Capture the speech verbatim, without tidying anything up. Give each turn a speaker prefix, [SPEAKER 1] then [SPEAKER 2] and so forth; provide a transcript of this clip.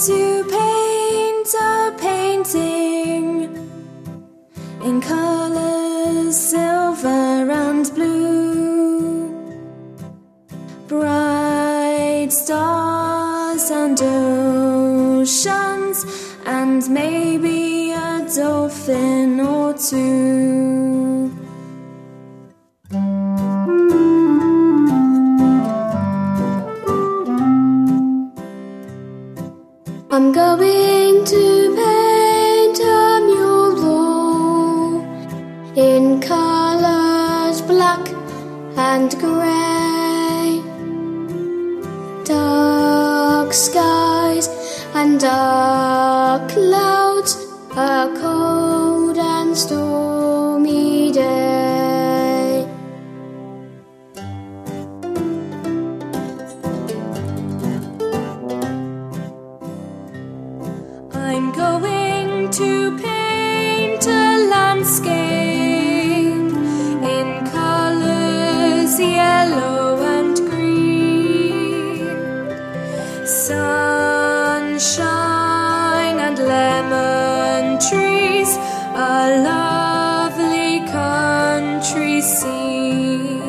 [SPEAKER 1] to paint a painting in colors silver and blue, bright stars and oceans, and maybe a dolphin or two. I'm going to paint a mural in colors black and grey, dark skies and dark clouds, a cold and stormy day. I'm going to paint a landscape in colors yellow and green, sunshine and lemon trees, a lovely country scene.